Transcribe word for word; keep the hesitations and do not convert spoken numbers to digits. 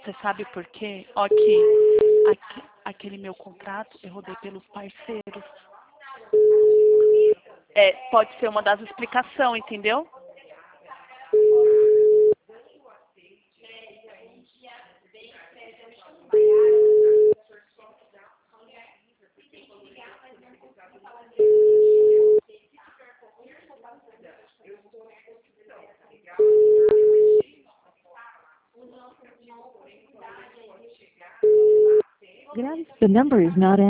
Você sabe por quê? Ó, aqui, aqui, aquele meu contrato, eu rodei pelos parceiros. É, pode ser uma das explicações, entendeu? The number is not